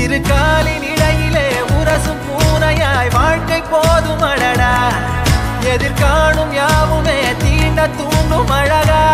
இரு காலின் இடையிலே உரசும் பூனையாய் வாழ்க்கை போதும் அடடா எதிர்காணும் யாவுமே தீண்ட தூண்டும் அழகா